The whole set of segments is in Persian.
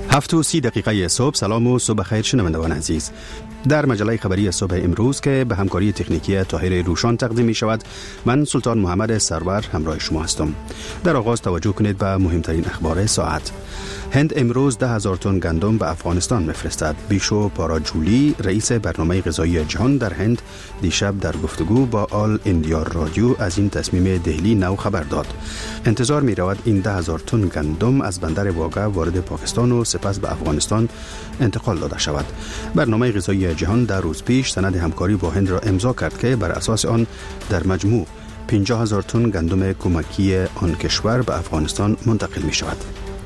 7:30 صبح. سلام و صبح خیر شنوندگان عزیز. در مجله خبری صبح امروز که به همکاری تکنیکی طاهر روشان تقدیم می شود، من سلطان محمد سرور همراه شما هستم. در آغاز توجه کنید به مهمترین اخبار ساعت. هند امروز 10,000 تن گندم به افغانستان میفرستد. بیشو پاراجولی رئیس برنامه غذایی جهان در هند دیشب در گفتگو با آل اندیا رادیو از این تصمیم دهلی نو خبر داد. انتظار می رود این 10,000 تن گندم از بندر واگه وارد پاکستان و سپس به افغانستان انتقال داده شود. برنامه غذایی جهان در روز پیش سند همکاری با هند را امضا کرد که بر اساس آن در مجموع 50,000 تن گندم کمکی آن کشور به افغانستان منتقل می شود.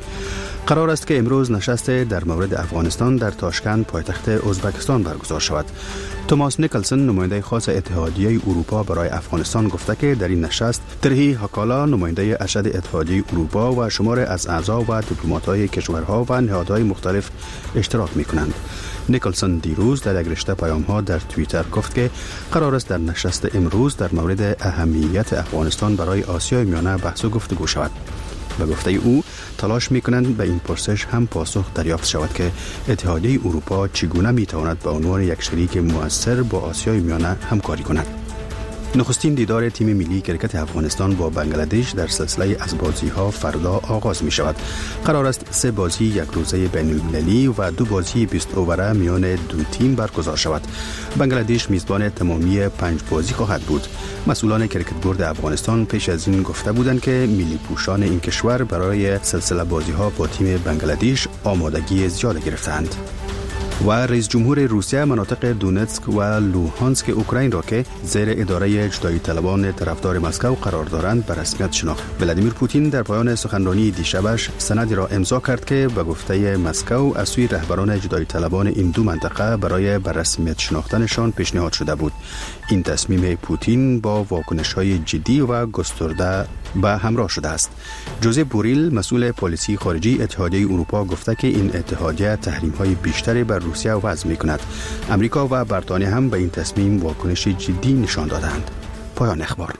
قرار است که امروز نشست در مورد افغانستان در تاشکند پایتخت ازبکستان برگزار شود. توماس نیکلسن نماینده خاص اتحادیه اروپا برای افغانستان گفته که در این نشست ترهی هاکالا نماینده ارشد اتحادیه اروپا و شمار از اعضا و دیپلمات‌های کشورها و نهادهای مختلف اشتراک می‌کنند. نیکلسن دیروز در یک رشته پیام‌ها در توییتر گفت که قرار است در نشست امروز در مورد اهمیت افغانستان برای آسیای میانه بحث و گفتگو شود. به گفته او تلاش می‌کنند به این پرسش هم پاسخ دریافت شود که اتحادیه اروپا چگونه می‌تواند به عنوان یک شریک مؤثر با آسیای میانه همکاری کند. نخستین دیدار تیم ملی کرکت افغانستان با بنگلادش در سلسله از بازی‌ها فردا آغاز می‌شود. قرار است 3 بازی یک روزه بین‌المللی و 2 بازی 20 اووره میان دو تیم برگزار شود. بنگلادش میزبان تمامی 5 بازی خواهد بود. مسئولان کرکت بورد افغانستان پیش از این گفته بودند که ملی پوشان این کشور برای سلسله بازی‌ها با تیم بنگلادش آمادگی زیاد گرفتند. و رئیس جمهور روسیه مناطق دونتسک و لوهانسک اوکراین را که زیر اداره جدایی طلبان طرفدار مسکو قرار دارند به رسمیت شناخت. ولادیمیر پوتین در پایان سخنرانی دیشبش سندی را امضا کرد که به گفته مسکو از سوی رهبران جدایی طلبان این دو منطقه برای به رسمیت شناختنشان پیشنهاد شده بود. این تصمیم پوتین با واکنش‌های جدی و گسترده به همراه شده است. جوزف بوریل مسئول پالیسی خارجی اتحادیه اروپا گفته که این اتحادیه تحریم‌های بیشتری بر روسیه وضع می‌کند. امریکا و بریتانیا هم به این تصمیم واکنش جدی نشان دادند. پایان اخبار.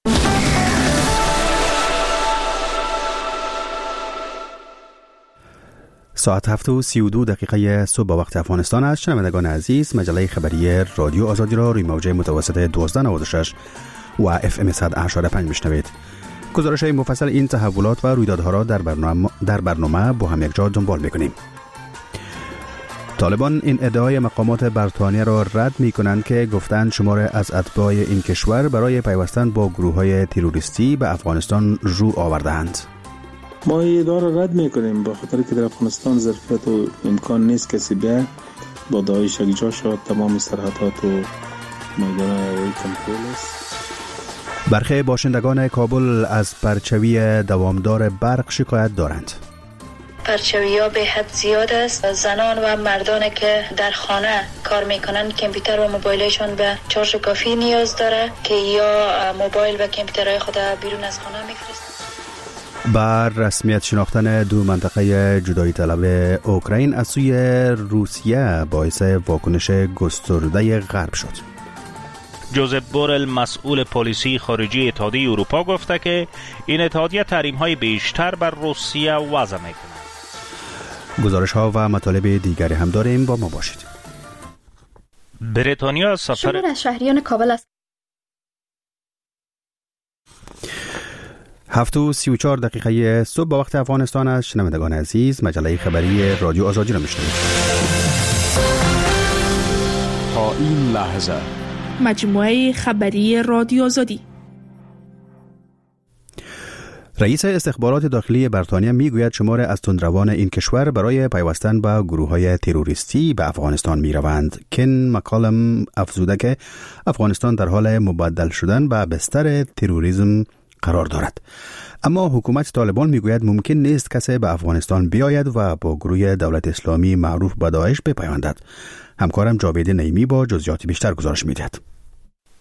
ساعت 7:32 صبح وقت افغانستان است. شنوندگان عزیز، مجله خبری رادیو آزادی را روی موج متوسط 1296 و FM 100.5 میشنوید. گزارش‌های مفصل این تحولات و رویدادها را در برنامه با هم یکجا دنبال می‌کنیم. طالبان این ادعای مقامات بریتانیا را رد می‌کنند که گفتند شمار از اتباع این کشور برای پیوستن با گروه‌های تروریستی به افغانستان رو آورده‌اند. ما این ادعا را رد می‌کنیم به خاطر که در افغانستان ظرفیت و امکان نیست کسی بیا با داعش یکجا شود. تمام سرحدات و میدان کنترل است. برخی باشندگان کابل از پرچوی دوامدار برق شکایت دارند. پرچوی‌ها به حد زیاد است. زنان و مردانی که در خانه کار میکنند کامپیوتر و موبایلشون به چارج کافی نیاز داره که یا موبایل و کامپیوترهای خود بیرون از خانه میفرستند. بر رسمیت شناختن دو منطقه جدایی طلب اوکراین از سوی روسیه باعث واکنش گسترده غرب شد. جوزف بورل مسئول پالیسی خارجی اتحادیه اروپا گفته که این اتحادیه تحریم‌های بیشتر بر روسیه وضع می‌کند. گزارش‌ها و مطالب دیگری هم داریم، با ما باشید. بریتانیا سفر شمار از شهریان کابل است. 7:34 صبح به وقت افغانستان است. شنوندگان عزیز، مجله خبری رادیو آزادی را میشنوید. تا این لحظه مجموعه خبری رادیو آزادی. رئیس استخبارات داخلی بریتانیا میگوید شمار از تندروان این کشور برای پیوستن به گروه‌های تروریستی به افغانستان میروند. کن مکالم افزوده که افغانستان در حال مبدل شدن به بستر تروریسم قرار دارد. اما حکومت طالبان میگوید ممکن نیست کسی به افغانستان بیاید و با گروه دولت اسلامی معروف به داعش بپیوندد. همکارم جاوید نعیمی با جزئیات بیشتر گزارش میدهد.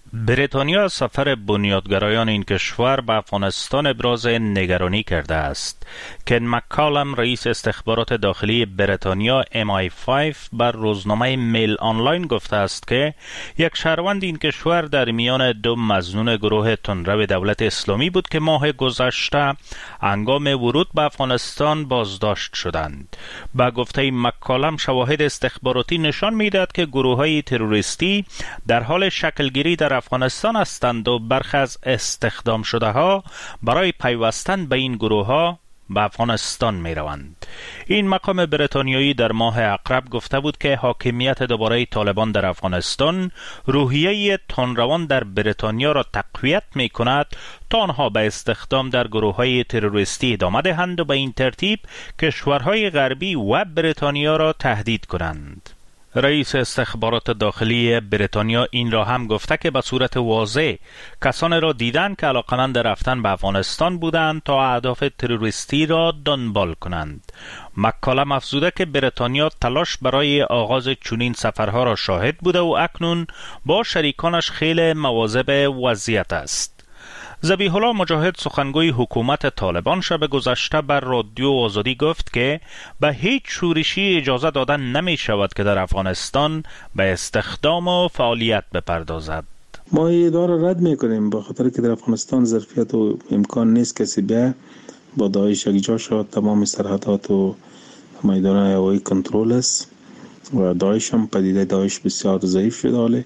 بریتانیا سفر بنیادگرایان این کشور به افغانستان ابراز نگرانی کرده است. کن مکالم رئیس استخبارات داخلی بریتانیا MI5 بر روزنامه میل آنلاین گفته است که یک شهروند این کشور در میان دو مظنون گروه تندرو دولت اسلامی بود که ماه گذشته هنگام ورود به افغانستان بازداشت شدند. با گفته مکالم شواهد استخباراتی نشان می‌دهد که گروه‌های تروریستی در حال شکلگیری در افغانستان هستند و برخی از استخدام شده ها برای پیوستن به این گروه ها به افغانستان می روند. این مقام بریتانیایی در ماه اقرب گفته بود که حاکمیت دوباره طالبان در افغانستان روحیه تندروان در بریتانیا را تقویت می کند تا آنها به استخدام در گروه های تروریستی ادامه دهند و به این ترتیب کشورهای غربی و بریتانیا را تهدید کنند. رئیس استخبارات داخلی بریتانیا این را هم گفته که به صورت واضح کسانی را دیدند که علاقمند رفتن به افغانستان بودند تا اهداف تروریستی را دنبال کنند. مکالم افزوده که بریتانیا تلاش برای آغاز چنین سفرها را شاهد بوده و اکنون با شریکانش خیلی مواظب وضعیت است. ذبیح الله مجاهد سخنگوی حکومت طالبان شب گذشته بر رادیو آزادی گفت که به هیچ شورشی اجازه دادن نمی شود که در افغانستان به استخدام و فعالیت بپردازد. ما این ادعا را رد میکنیم به خاطر که در افغانستان ظرفیت و امکان نیست کسی بیا با داعش یکجا شود. تمام سرحدات و میدان هوایی کنترل است و داعش هم پدیده داعش بسیار ضعیف شده، حالی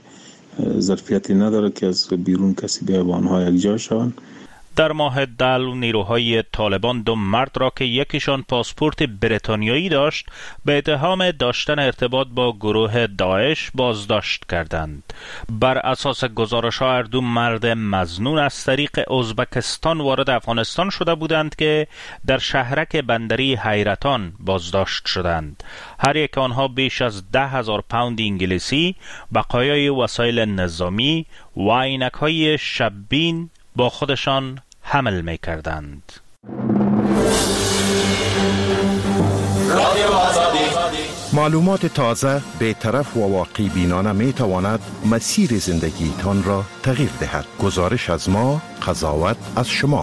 ظرفیتی نداره که از بیرون کسی بیا با آنها یکجا شوند. در ماه دل نیروهای طالبان دو مرد را که یکیشان پاسپورت بریتانیایی داشت به اتهام داشتن ارتباط با گروه داعش بازداشت کردند. بر اساس گزارش‌ها هر دو مرد مظنون از طریق ازبکستان وارد افغانستان شده بودند که در شهرک بندری حیرتان بازداشت شدند. هر یک آنها بیش از 10,000 پوند انگلیسی، بقایای وسایل نظامی و عینک‌های شب‌بین با خودشان حمل می کردند. معلومات تازه، بی‌طرف و واقعی بینانه می تواند مسیر زندگی تان را تغییر دهد. گزارش از ما، قضاوت از شما.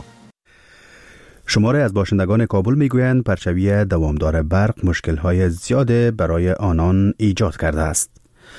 شماره از باشندگان کابل میگویند پرچوی دوامدار برق مشکل‌های زیاده برای آنان ایجاد کرده است.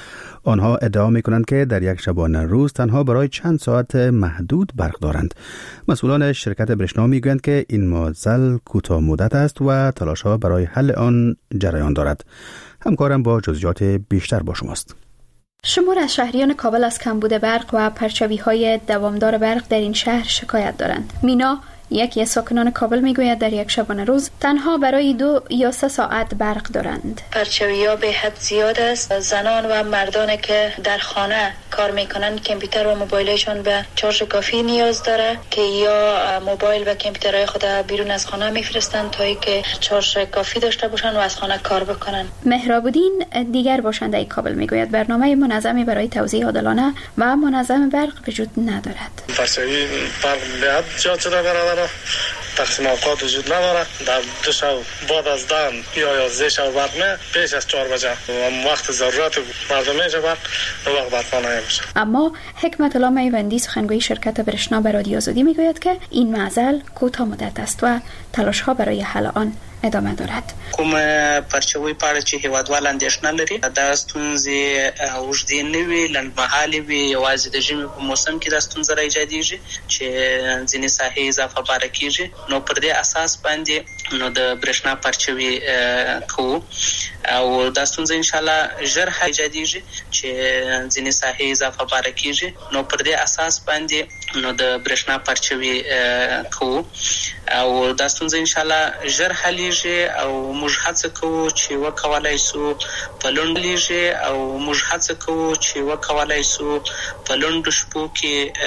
آنها ادعا می‌کنند که در یک شبانه روز تنها برای چند ساعت محدود برق دارند. مسئولان شرکت برشنا می‌گویند که این معضل کوتاه مدت است و تلاش‌ها برای حل آن جریان دارد. همکارم با جزئیات بیشتر با شماست. شمار از شهریان کابل از کمبود برق و پرچوی‌های دوامدار برق در این شهر شکایت دارند. مینا یکی از ساکنان کابل میگوید در یک شبانه روز تنها برای 2 یا 3 ساعت برق دارند. پرچوی‌ها به حد زیاد است. زنان و مردانی که در خانه کار میکنند کامپیوتر و موبایلشون به شارژ کافی نیاز داره که یا موبایل و کامپیوترهای خود بیرون از خانه میفرستند تا اینکه شارژ کافی داشته باشند و از خانه کار بکنن. مهراب‌الدین دیگر باشنده کابل میگوید برنامه منظمی برای توزیع عادلانه و منظم برق وجود ندارد. پرچوی برق به حد زیاد شده برادر، تقسیم اوقات وجود نداره. در 2 شب بعد از 10 یا 11 شب برق نه، پیش از 4 بجه وقت ضرورت مردم میشه برق وقت برق نمیشه. اما حکمت الله میوندی سخنگوی شرکت برشنا به رادیو آزادی میگوید که این معضل کوتاه مدت است و تلاش ها برای حل آن ادامه دارد. کوم پرچوي پاړه چې هیوادوال اندېښنه لري دا ستونزې اوږدې نه وي، لنډمهالې وي، یوازې د ژمي په موسم کې دا ستونزه راایجادېږي چې ځینې ساحې اضافه باره کېږي. نو پر دې اساس باندې نو د برېښنا پرچوي کوو او دا ستونزه ان شاء الله ژر ایجادېږي چې ځینې ساحې اضافه باره کېږي. نو پر دې اساس باندې نو د برېښنا پرچوي کوو او دا ستونزه ان شاء الله ژر حل او موږ هڅه کوو چې وکولای سو په لوندلیږي او موږ هڅه کوو چې وکولای سو په لوند شپو کې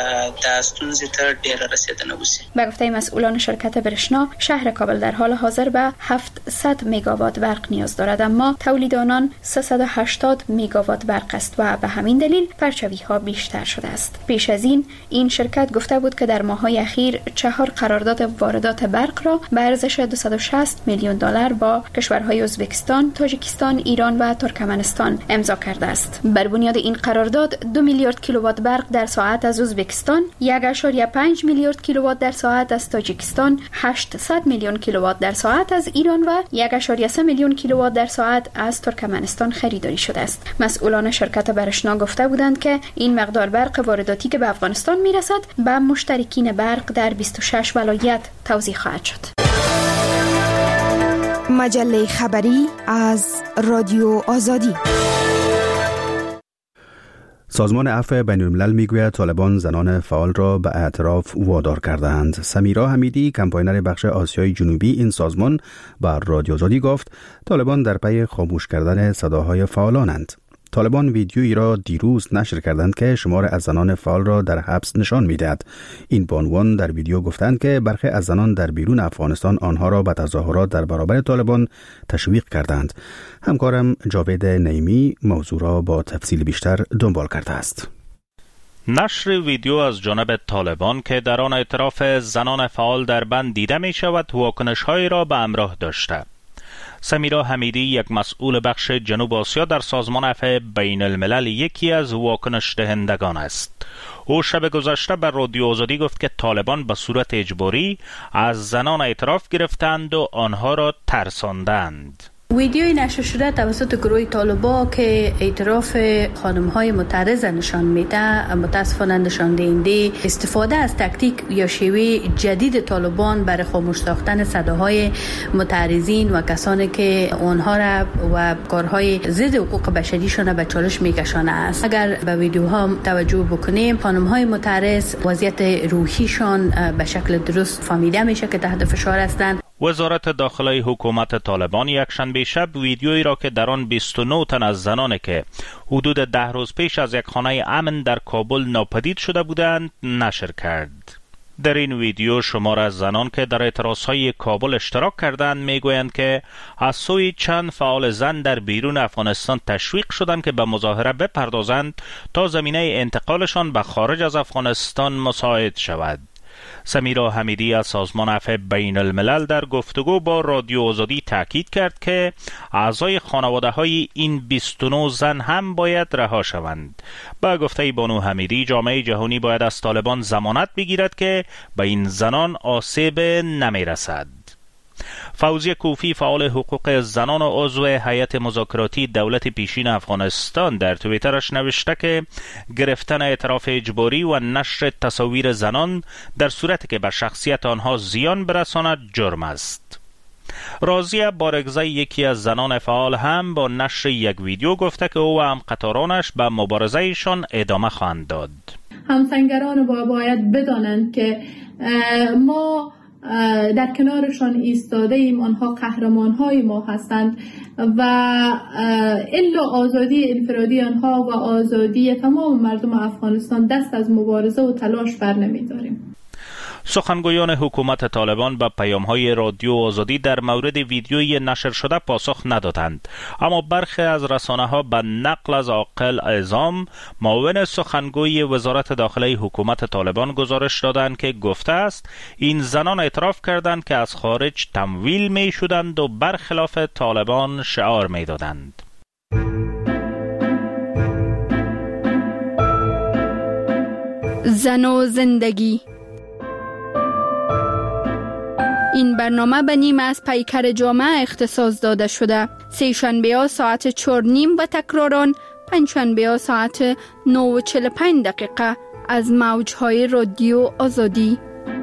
د ستونزې ته ډېر رسیدنه وشي. به گفته مسئولان شرکت برشنا شهر کابل در حال حاضر به 700 مگاوات برق نیاز دارد، اما تولید آنان 380 مگاوات برق است و به همین دلیل پرچوی ها بیشتر شده است. پیش از این این شرکت گفته بود که در ماه‌های اخیر 4 قرارداد واردات برق را به ارزش 260 میلیون دلار با کشورهای ازبکستان، تاجیکستان، ایران و ترکمنستان امضا کرده است. بر بنیاد این قرارداد 2 میلیارد کیلووات برق در ساعت از ازبکستان، 1.5 میلیارد کیلووات در ساعت از تاجیکستان، 800 میلیون کیلووات در ساعت از ایران و 1.3 میلیون کیلووات در ساعت از ترکمنستان خریداری شده است. مسئولان شرکت برشنا گفته بودند که این مقدار برق وارداتی که به افغانستان میرسد به مشترکین برق در 26 ولایت توزیع خواهد شد. مجله خبری از رادیو آزادی. سازمان عفو بین‌الملل میگوید طالبان زنان فعال را به اعتراف وادار کرده‌اند. سمیرا حمیدی، کمپاینر بخش آسیای جنوبی این سازمان، بر رادیو آزادی گفت طالبان در پی خاموش کردن صداهای فعالانند. طالبان ویدیویی را دیروز نشر کردند که شمار از زنان فعال را در حبس نشان می‌دهد. این بانوان در ویدیو گفتند که برخی از زنان در بیرون افغانستان آنها را به تظاهرات در برابر طالبان تشویق کردند. همکارم جاوید نعیمی موضوع را با تفصیل بیشتر دنبال کرده است. نشر ویدیو از جانب طالبان که در آن اعتراف زنان فعال در بند دیده می شود واکنش‌هایی را به همراه داشته. سمیرا حمیدی، یک مسئول بخش جنوب آسیا در سازمان عفو بین الملل، یکی از واکنش دهندگان است. او شب گذشته بر رادیو آزادی گفت که طالبان به صورت اجباری از زنان اعتراف گرفتند و آنها را ترساندند. ویدیوی نشر شده توسط گروه طالبا که اعتراف خانم‌های معترض نشان میده، متاسفانه نشان دهنده استفاده از تاکتیک یا شیوه جدید طالبان برای خاموش ساختن صداهای معترضین و کسانی که آنها را و کارهای ضد حقوق بشریشان به چالش میکشانه است. اگر به ویدیوها توجه بکنیم، خانم‌های معترض وضعیت روحیشان به شکل درست فهمیده میشه که تحت فشار هستند. وزارت داخلی حکومت طالبان یکشنبه شب ویدیویی را که در آن 29 تن از زنانی که حدود 10 روز پیش از یک خانه امن در کابل ناپدید شده بودند نشر کرد. در این ویدیو شمار از زنان که در اعتراضهای کابل اشتراک کردند میگویند که از سوی چند فعال زن در بیرون افغانستان تشویق شدند که به مظاهره بپردازند تا زمینه انتقالشان به خارج از افغانستان مساعد شود. سمیرا حمیدی از سازمان عفو بین الملل در گفتگو با رادیو آزادی تاکید کرد که اعضای خانواده های این 29 زن هم باید رها شوند. با گفته بانو حمیدی، جامعه جهانی باید از طالبان ضمانت بگیرد که به این زنان آسیب نمی رسد. فوزیه کوفی، فعال حقوق زنان و عضو هیئت مذاکراتی دولت پیشین افغانستان، در توییترش نوشته که گرفتن اعتراف اجباری و نشر تصاویر زنان در صورتی که به شخصیت آنها زیان برساند جرم است. راضیه بارگزی، یکی از زنان فعال، هم با نشر یک ویدیو گفته که او و همقطارانش به مبارزهشان ادامه خواهند داد. همسنگران باید بدانند که ما در کنارشان ایستاده ایم، آنها قهرمان‌های ما هستند و الا آزادی انفرادی آنها و آزادی تمام مردم افغانستان دست از مبارزه و تلاش بر نمی‌داریم. سخنگویان حکومت طالبان به پیام‌های رادیو آزادی در مورد ویدیوی نشر شده پاسخ ندادند، اما برخی از رسانه‌ها به نقل از عاقل اعظام، معاون سخنگوی وزارت داخلی حکومت طالبان، گزارش دادند که گفته است این زنان اعتراف کردند که از خارج تمویل می‌شدند و برخلاف طالبان شعار می‌دادند. زن و زندگی. این برنامه به نیم از پیکر جامعه اختصاص داده شده. سه‌شنبه‌ها ساعت 4:30 و تکراران پنجشنبه‌ها ساعت 9:45 از موج‌های رادیو آزادی.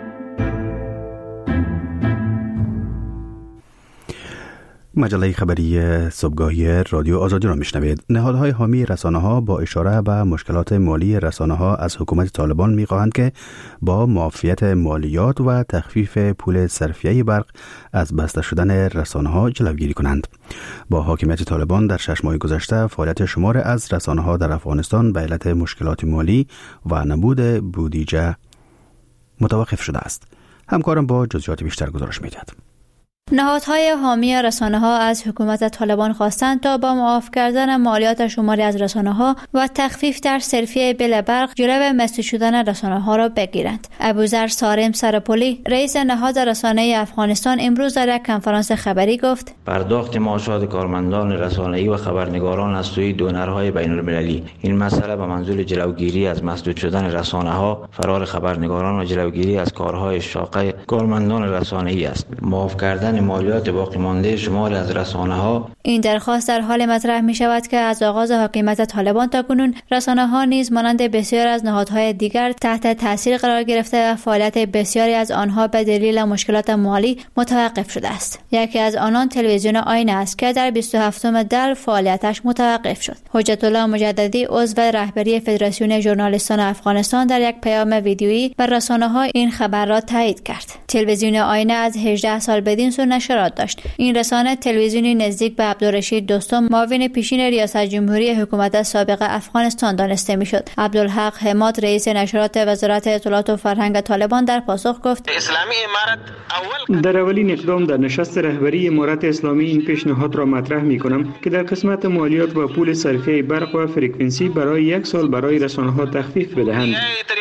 مجله خبری صبحگاهی رادیو آزادی را میشنوید. نهادهای حامی رسانه‌ها با اشاره به مشکلات مالی رسانه‌ها از حکومت طالبان می‌خواهند که با معافیت مالیات و تخفیف پول صرفیه برق از بسته شدن رسانه‌ها جلوگیری کنند. با حاکمیت طالبان در 6 ماه گذشته فعالیت شمار از رسانه‌ها در افغانستان به علت مشکلات مالی و نبود بودجه متوقف شده است. همکارم با جزئیات بیشتر گزارش می‌دهد. نهادهای حامی رسانه‌ها از حکومت طالبان خواستند تا با معاف کردن مالیات شماری از رسانه‌ها و تخفیف در صرفیه بل برق جلو مسدود شدن رسانه‌ها را بگیرند. ابوذر سارم سرپلی رئیس نهاد رسانه افغانستان امروز در یک کنفرانس خبری گفت: پرداخت معاشات کارمندان رسانه‌ای و خبرنگاران از سوی دونرهای بین‌المللی، این مسئله به منظور جلوگیری از مسدود شدن رسانه‌ها، فرار خبرنگاران و جلوگیری از کارهای شاقه کارمندان رسانه‌ای است. معاف کردن مالیات باقی مانده شماری از رسانه‌ها. این درخواست در حال مطرح می شود که از آغاز حکومت طالبان تا کنون رسانه‌ها نیز مانند بسیار از نهادهای دیگر تحت تاثیر قرار گرفته و فعالیت بسیاری از آنها به دلیل مشکلات مالی متوقف شده است. یکی از آنان تلویزیون آینه است که در 27 در فعالیتش متوقف شد. حجت الله مجددی عضو رهبری فدراسیون ژورنالیستان افغانستان در یک پیام ویدیویی بر رسانه‌ها این خبر را تایید کرد. تلویزیون آینه از 18 سال بدین سو نشرات داشت. این رسانه تلویزیونی نزدیک به عبدالرشید دوستم، معاون پیشین ریاست جمهوری حکومت سابق افغانستان دانسته میشد. عبدالحق حماد رئیس نشرات وزارت اطلاعات و فرهنگ طالبان در پاسخ گفت: اسلامی امارت در اولین اقدام در نشست رهبری امارت اسلامی این پیشنهاد را مطرح می‌کنم که در قسمت مالیات و پول صرفه برق و فرکانسی برای 1 سال برای رسانه‌ها تخفیف بدهند.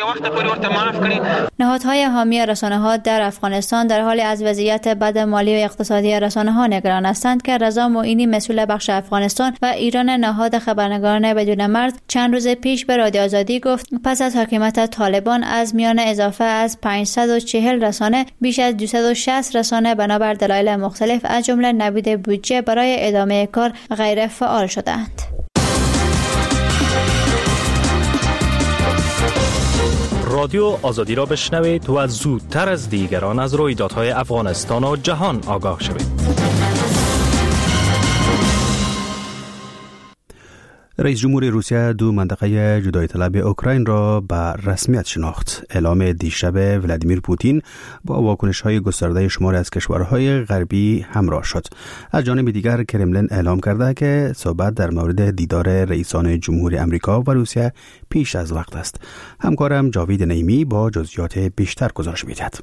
نهادهای حامی رسانه‌ها در افغانستان در حال از وضعیت بد مالی و اقتصادی رسانه‌ها نگران هستند که رضا معینی مسئول بخش افغانستان و ایران نهاد خبرنگاران بدون مرز چند روز پیش به رادیو آزادی گفت پس از حکومت طالبان از میان اضافه از 540 رسانه بیش از 260 رسانه بنابر دلایل مختلف از جمله نبود بودجه برای ادامه کار غیر فعال شدند. رادیو آزادی را بشنوید و زودتر از دیگران از رویدادهای افغانستان و جهان آگاه شوید. رئیس جمهور روسیه 2 منطقه جدایی طلب اوکراین را به رسمیت شناخت. اعلام دیشب ولادیمیر پوتین با واکنش‌های گسترده شماری از کشورهای غربی همراه شد. از جانب دیگر کرملین اعلام کرده که صحبت در مورد دیدار رئیسان جمهوری امریکا و روسیه پیش از وقت است. همکارم جاوید نعیمی با جزئیات بیشتر گزارش می‌دهد.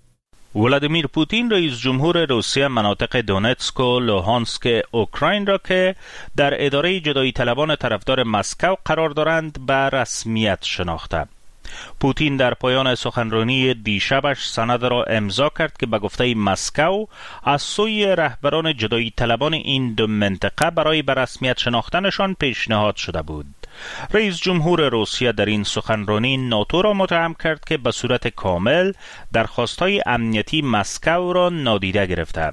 ولادیمیر پوتین رئیس جمهور روسیه مناطق دونتسک و لوهانسک اوکراین را که در اداره جدایی طلبان طرفدار مسکو قرار دارند به رسمیت شناخته. پوتین در پایان سخنرانی دیشبش سند را امضا کرد که به گفته مسکو از سوی رهبران جدایی طلبان این 2 منطقه برای به رسمیت شناختنشان پیشنهاد شده بود. رئیس جمهور روسیه در این سخنرانی ناتو را متهم کرد که به صورت کامل درخواست‌های امنیتی مسکو را نادیده گرفته.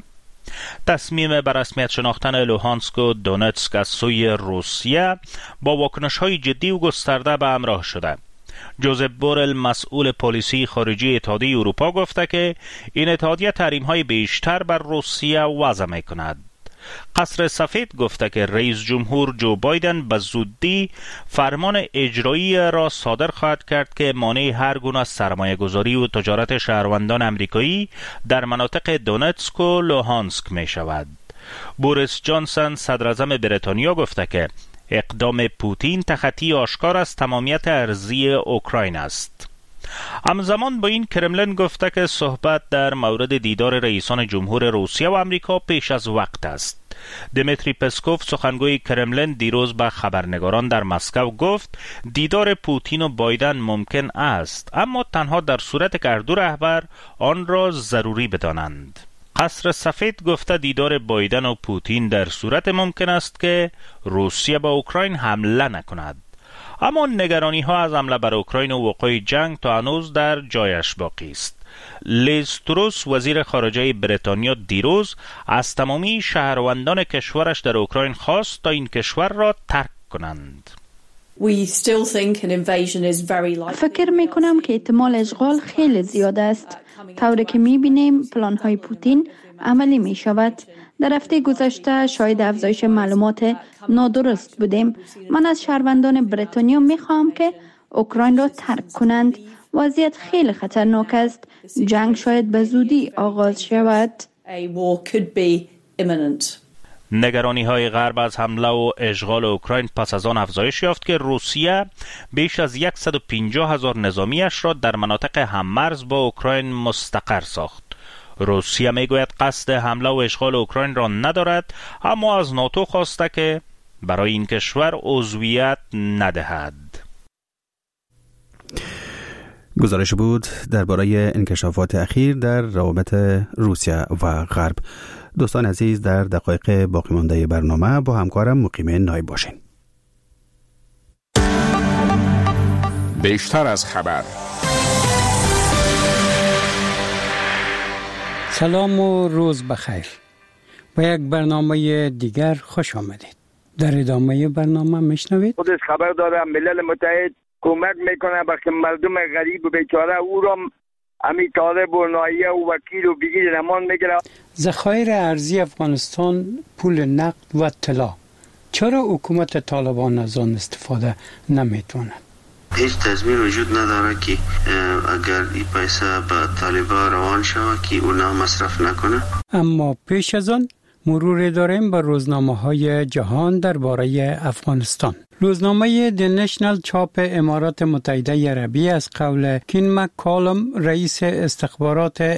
تصمیم به رسمیت شناختن لوهانسک و دونتسک از سوی روسیه با واکنش‌های جدی و گسترده به همراه شده. جوزف بورل مسئول پلیسی خارجی اتحادیه اروپا گفته که این اتحادیه تحریم‌های بیشتر بر روسیه وضع می‌کند. قصر سفید گفته که رئیس جمهور جو بایدن به زودی فرمان اجرایی را صادر خواهد کرد که مانع هر گونه سرمایه گذاری و تجارت شهروندان امریکایی در مناطق دونتسک و لوهانسک می شود. بوریس جانسون صدر اعظم بریتانیا گفته که اقدام پوتین تخطی آشکار از تمامیت ارضی اوکراین است. همزمان با این کرملین گفته که صحبت در مورد دیدار رئیسان جمهور روسیه و امریکا پیش از وقت است. دمیتری پسکوف سخنگوی کرملین دیروز به خبرنگاران در مسکو گفت دیدار پوتین و بایدن ممکن است، اما تنها در صورت که هر دو رهبر آن را ضروری بدانند. قصر سفید گفته دیدار بایدن و پوتین در صورت ممکن است که روسیه به اوکراین حمله نکند. اما نگرانی ها از حمله بر اوکراین و وقوع جنگ تا هنوز در جایش باقی است. لیز تروس وزیر خارجه بریتانیا دیروز از تمامی شهروندان کشورش در اوکراین خواست تا این کشور را ترک کنند. فکر می کنم که احتمال اشغال خیلی زیاد است. طوری که می بینیم پلان های پوتین عملی می شود. در هفته گذشته شاهد افزایش معلومات نادرست بودیم. من از شهروندان بریتانیا می خواهم که اوکراین را ترک کنند. وضعیت خیلی خطرناک است. جنگ شاید به زودی آغاز شود. نگرانی های غرب از حمله و اشغال اوکراین پس از آن افزایش یافت که روسیه بیش از 150,000 نظامیش را در مناطق هممرز با اوکراین مستقر ساخت. روسیه میگوید قصد حمله و اشغال اوکراین را ندارد، اما از ناتو خواسته که برای این کشور عضویت ندهد. گزارش بود درباره انکشافات اخیر در روابط روسیه و غرب. دوستان عزیز، در دقایق باقی مانده برنامه با همکارم مقیم نایب باشین. بیشتر از خبر. سلام و روز بخیر. با یک برنامه دیگر خوش آمدید. در ادامه برنامه میشنوید خودش خبر داره ملل متحد کمک میکنه به مردم غریب و بیچاره او را امی طالب و نایه و وکیل و بگیر نمان میگیره. ذخایر ارزی افغانستان، پول نقد و طلا، چرا حکومت طالبان از آن استفاده نمیتواند؟ هیچ تضمین وجود نداره که اگر این پیسه به طالبان روان شود که اونا مصرف نکنه. اما پیش از آن مرور داریم به روزنامه‌های جهان درباره افغانستان. روزنامه دی نشنل چاپ امارات متحده عربی از قول کین مکالم رئیس استخبارات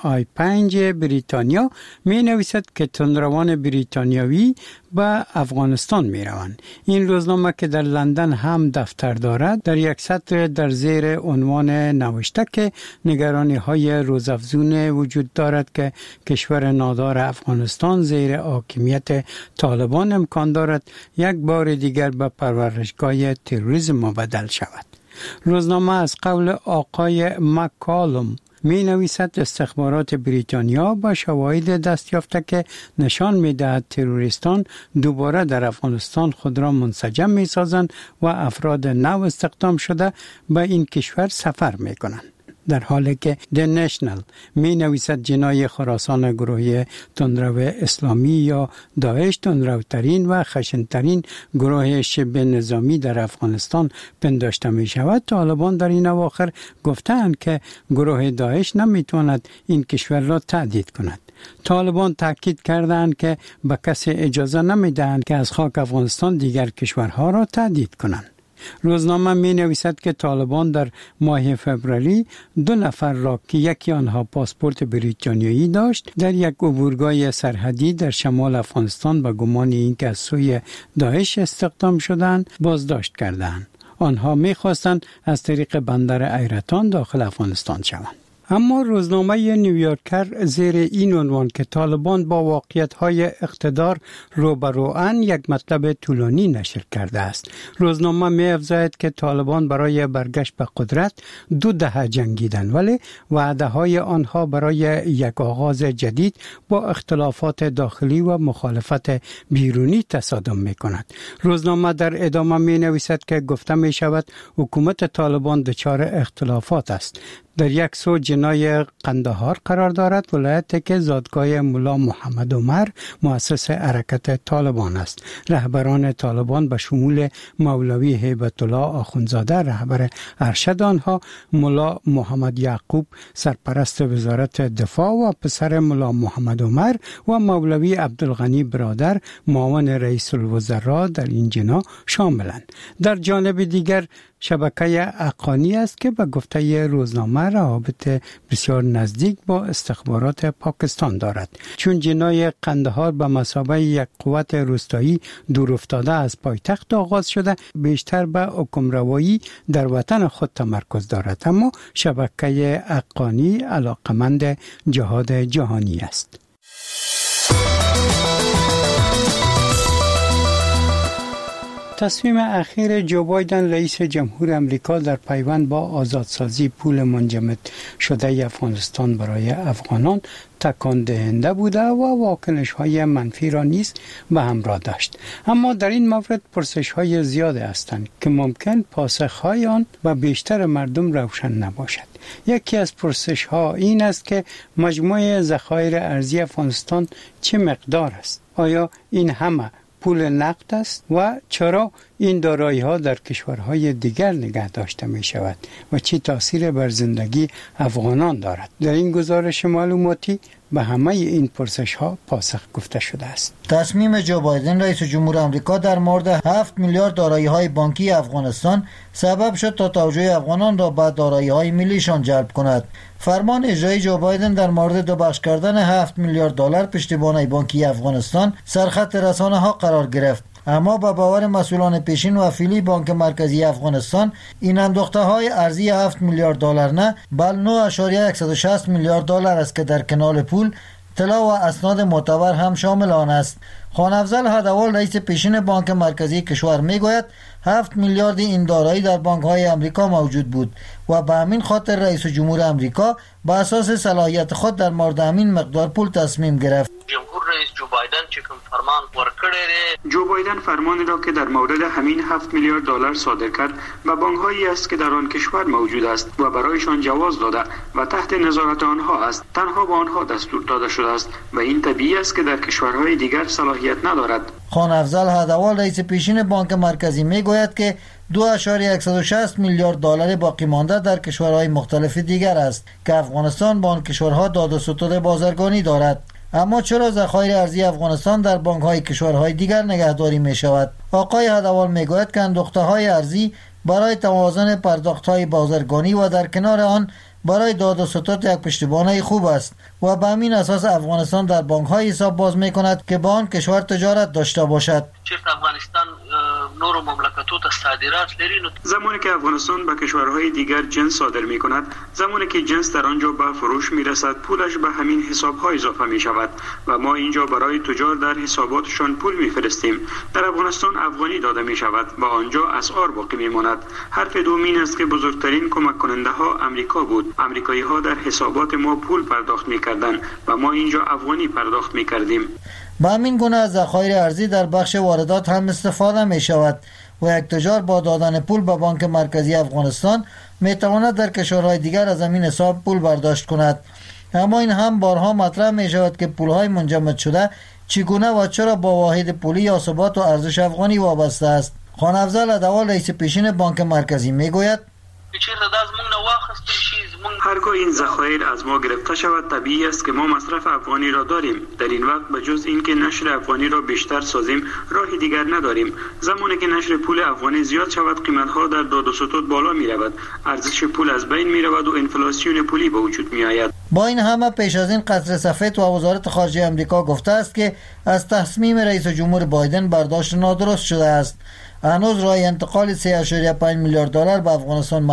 MI5 بریتانیا می نویسد که تندروان بریتانیاوی به افغانستان می روند. این روزنامه که در لندن هم دفتر دارد در یک سطر در زیر عنوان نوشته که نگرانی های روزافزون وجود دارد که کشور نادار افغانستان زیر حاکمیت طالبان امکان دارد یک بار دیگر به پرورشگاه تروریسم مبدل شود. روزنامه از قول آقای مکالم می نویسد استخبارات بریتانیا با شواهد دست یافته که نشان می دهد تروریستان دوباره در افغانستان خود را منسجم می سازند و افراد نو استخدام شده به این کشور سفر می کنند. در حالی که دی نشنل می نویسد جنای خراسان گروه تندرو اسلامی یا داعش تندروترین و خشنترین گروه شبه نظامی در افغانستان پنداشته می شود. طالبان در این اواخر گفتند که گروه داعش نمی تواند این کشور را تهدید کند. طالبان تاکید کردند که به کسی اجازه نمی دهند که از خاک افغانستان دیگر کشورها را تهدید کنند. روزنامه می نویسد که طالبان در ماه فوریه 2 نفر را که یکی آنها پاسپورت بریتانیایی داشت در یک عبورگاه سرحدی در شمال افغانستان به گمان اینکه از سوی داعش استخدام شدند بازداشت کردند. آنها می خواستند از طریق بندر ایرتان داخل افغانستان شوند. اما روزنامه نیویورکر زیر این عنوان که طالبان با واقعیت‌های اقتدار روبروان یک مطلب طولانی نشر کرده است. روزنامه می‌افزاید که طالبان برای برگشت به قدرت 2 دهه جنگیدند ولی وعده‌های آنها برای یک آغاز جدید با اختلافات داخلی و مخالفت بیرونی تصادم می‌کند. روزنامه در ادامه می‌نویسد که گفته می‌شود حکومت طالبان دچار اختلافات است. در یک سو جنای قندهار قرار دارد، ولایتی که زادگاه ملا محمد عمر مؤسس حرکت طالبان است. رهبران طالبان به شمول مولوی هیبت الله آخوندزاده رهبر ارشد آنها، ملا محمد یعقوب سرپرست وزارت دفاع و پسر ملا محمد عمر و مولوی عبدالغنی برادر معاون رئیس الوزراء در این جنا شاملند. در جانب دیگر شبکه حقانی است که به گفته روزنامه روابط بسیار نزدیک با استخبارات پاکستان دارد. چون جنای قندهار به مثابه یک قوت روستایی دور افتاده از پایتخت آغاز شده، بیشتر به حکمروایی در وطن خود تمرکز دارد، اما شبکه حقانی علاقمند جهاد جهانی است. تصمیم اخیر جو بایدن رئیس جمهور امریکا در پیوند با آزادسازی پول منجمد شده افغانستان برای افغانان تکان دهنده بوده و واکنش‌های منفی را نیز به همراه داشت. اما در این مورد پرسش‌های زیاد هستند که ممکن پاسخ‌های آن به بیشتر مردم روشن نباشد. یکی از پرسش‌ها این است که مجموع ذخایر ارزی افغانستان چه مقدار است؟ آیا این همه پول نقد است و چرا این دارایی‌ها در کشورهای دیگر نگه داشته می شود و چه تاثیر بر زندگی افغانان دارد؟ در این گزارش معلوماتی به همه این پرسش ها پاسخ گفته شده است. تصمیم جو بایدن رئیس جمهور آمریکا در مورد 7 میلیارد دارایی های بانکی افغانستان سبب شد تا توجه افغانان را به دارایی های ملیشان جلب کند. فرمان اجرایی جو بایدن در مورد دو بخش کردن 7 میلیارد دلار پشتیبانی بانکی افغانستان سرخط رسانه ها قرار گرفت. اما با باور مسئولان پیشین و فعلی بانک مرکزی افغانستان این اندوخته های ارزی 7 میلیارد دلار نه بل 9.160 میلیارد دلار است که در کنال پول طلا و اسناد معتبر هم شامل آن است. خانافضل هدوال رئیس پیشین بانک مرکزی کشور میگوید 7 میلیارد این دارایی در بانک های امریکا موجود بود و به همین خاطر رئیس جمهور امریکا به اساس صلاحیت خود در مورد همین مقدار پول تصمیم گرفت. جمهور رئیس جو بایدن چې کوم فرمان ورکړی جو بایدن فرمانی را که در مورد همین 7 میلیارد دلار صادر کرد به بانک‌هایی است که در آن کشور موجود است و برایشان جواز داده و تحت نظارت آنها است. تنها به آنها دستور داده شده است و این طبیعی است که در کشورهای دیگر صلاحیت ندارد. خان افضل هدوال رئیس پیشین بانک مرکزی میگوید که 2.160 میلیارد دلار باقی مانده در کشورهای مختلف دیگر است که افغانستان با آن کشورها داد و ستد بازرگانی دارد. اما چرا ذخایر ارزی افغانستان در بانک‌های کشورهای دیگر نگهداری می‌شود؟ آقای هدوال میگوید که اندوخته‌های ارزی برای توازن پرداخت‌های بازرگانی و در کنار آن برای داد و ستد یک پشتیبانی خوب است و به همین اساس افغانستان در بانک‌های حساب باز می‌کند که با آن کشور تجارت داشته باشد. چرته افغانستان نور مملکتو ته صادرات لري نو زمانی که افغانستان به کشورهای دیگر جنس صادر می‌کند، زمانی که جنس در آنجا به فروش می‌رسد، پولش به همین حساب‌ها اضافه می‌شود و ما اینجا برای تجار در حساباتشان پول می‌فرستیم. در افغانستان افغانی داده می‌شود و آنجا اسعار باقی می‌ماند. حرف دومین است که بزرگترین کمک کننده‌ها آمریکا بود. آمریکایی‌ها در حسابات ما پول پرداخت می‌کردند و ما اینجا افغانی پرداخت می‌کردیم. با همین گونه از ذخایر ارزی در بخش واردات هم استفاده می شود و یک تجار با دادن پول به بانک مرکزی افغانستان می تواند در کشورهای دیگر از همین حساب پول برداشت کند. اما این هم بارها مطرح می شود که پولهای منجمد شده چگونه و چرا با واحد پولی یا ثبات و ارزش افغانی وابسته است. خان افضل هدوال رئیس پیشین بانک مرکزی می گوید هرگاه این ذخایر از ما گرفته شود طبیعی است که ما مصرف افغانی را داریم. در این وقت به جز این که نشر افغانی را بیشتر سازیم راهی دیگر نداریم. زمانی که نشر پول افغانی زیاد شود قیمت‌ها در داد و ستد بالا می رود، ارزش پول از بین می رود و انفلاسیون پولی به وجود می آید. با این همه پیش از این قصر سفید و وزارت خارجه آمریکا گفته است که از تصمیم رئیس جمهور بایدن برداشت نادرست شده است. هنوز راه انتقال 3.5 میلیارد دلار به افغانستان